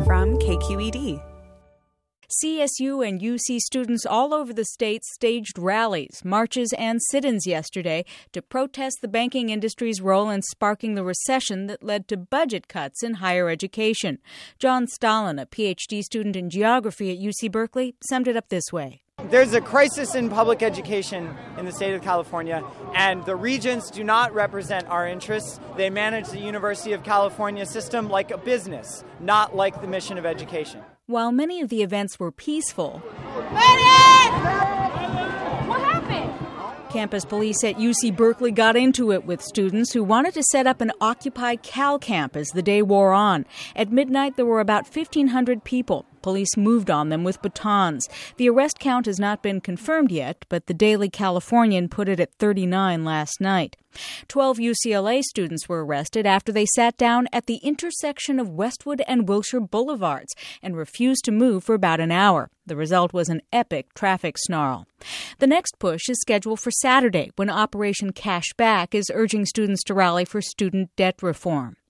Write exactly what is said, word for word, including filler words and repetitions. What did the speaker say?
from K Q E D. C S U and U C students all over the state staged rallies, marches, and sit-ins yesterday to protest the banking industry's role in sparking the recession that led to budget cuts in higher education. John Stalin, a P H D student in geography at U C Berkeley, summed it up this way. There's a crisis in public education in the state of California, and the regents do not represent our interests. They manage the University of California system like a business, not like the mission of education. While many of the events were peaceful, what happened? Campus police at U C Berkeley got into it with students who wanted to set up an Occupy Cal camp as the day wore on. At midnight, there were about fifteen hundred people. Police moved on them with batons. The arrest count has not been confirmed yet, but the Daily Californian put it at thirty-nine last night. Twelve U C L A students were arrested after they sat down at the intersection of Westwood and Wilshire Boulevards and refused to move for about an hour. The result was an epic traffic snarl. The next push is scheduled for Saturday, when Operation Cash Back is urging students to rally for student debt reform.